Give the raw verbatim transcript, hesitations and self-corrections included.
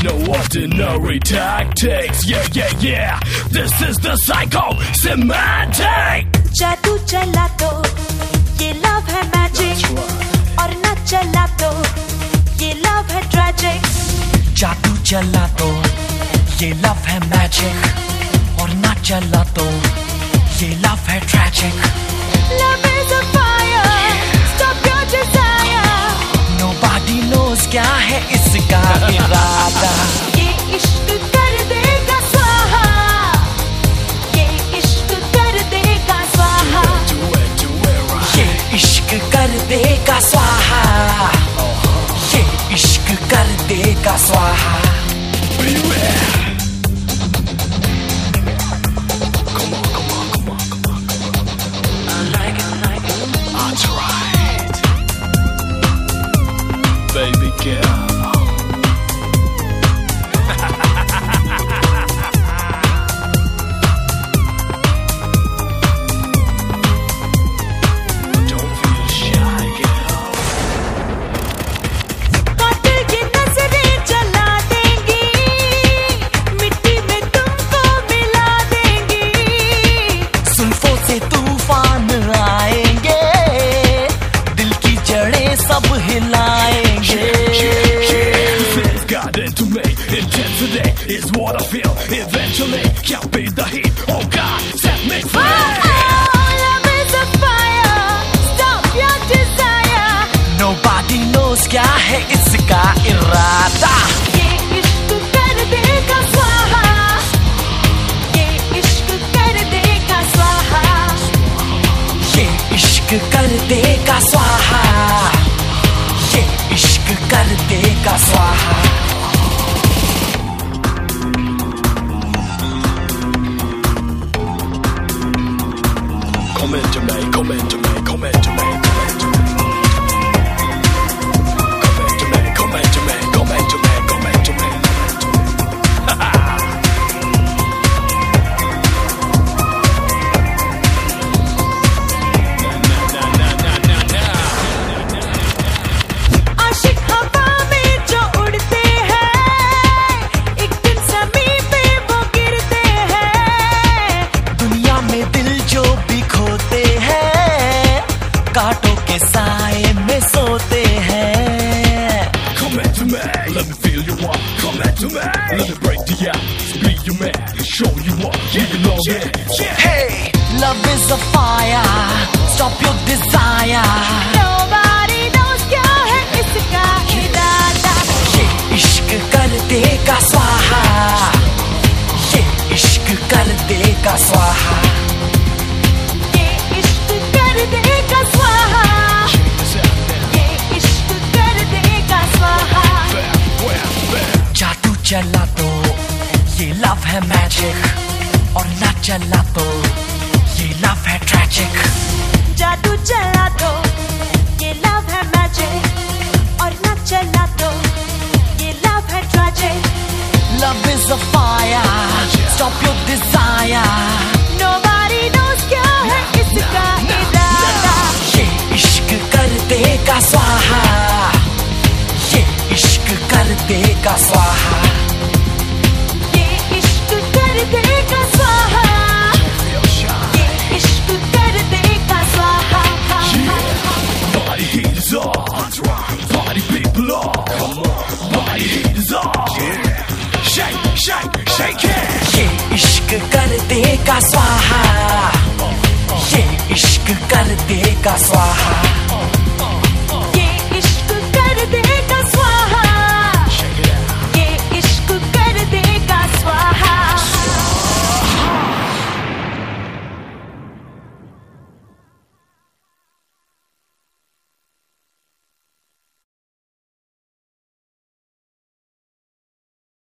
No ordinary tactics. Yeah, yeah, yeah. This is the psycho semantic. जादू चला तो ये love है magic, और ना चला तो ये love है tragic. जादू चला तो ये love है magic, और ना चला तो ये love है tragic. Love is a fire, stop your desire. Nobody knows क्या है इसका इरादा. ये इश्क कर देगा स्वाहा, ये इश्क कर देगा स्वाहा. ये इश्क कर देगा स्वाहा, ये इश्क कर देगा स्वाहा. Baby girl. Don't feel shy, girl. कातिल की नजरें जला देंगी, मिट्टी में तुमको मिला देंगी. जुल्फों से तूफान आएंगे, दिल की जड़ें सब हिलाएंगे. Got into me, intensity is what I feel. Eventually, can't be the heat. Oh God, set me free. Love is a fire, stop your desire. Nobody knows क्या है इसका इरादा. ये इश्क कर देगा स्वाहा, ये इश्क कर देगा स्वाहा. ये इश्क कर देगा स्वाहा, ये इश्क कर देगा स्वाहा. Come into me, come into me, come into me, come into me. Come into me, come into me, come into me, come into me. आशिक हवा में जो उड़ते हैं, एक दिन ज़मीन पे वो गिरते हैं. दुनिया में दिल जो भी खोते हैं, कांटों के साए में सोते हैं. Come into me, let me feel you up. Come into me, let me break the ice. Be your man, show you what you belong in. Hey, love is a fire, stop your desire. Nobody knows क्या है इसका इरादा. ये इश्क कर देगा स्वाहा, ये इश्क कर देगा स्वाहा. ये इश्क कर देगा स्वाहा, ये इश्क कर देगा स्वाहा. जादू चला तो ये लव है मैजिक, और ना चला तो ये लव है ट्रैजिक. जादू चला तो ये लव है मैजिक, और ना चला तो ये लव है tragic. Love is a fire, stop your desire. Nobody knows क्या है इसका इरादा. ये इश्क कर देगा स्वाहा, ये इश्क कर देगा स्वाहा. ये इश्क कर देगा स्वाहा, ये इश्क कर देगा स्वाहा. Body heat is on, body people on. Come on, body heat is on. Shake, shake, shake it. ये इश्क कर देगा स्वाहा, ये इश्क कर देगा स्वाहा.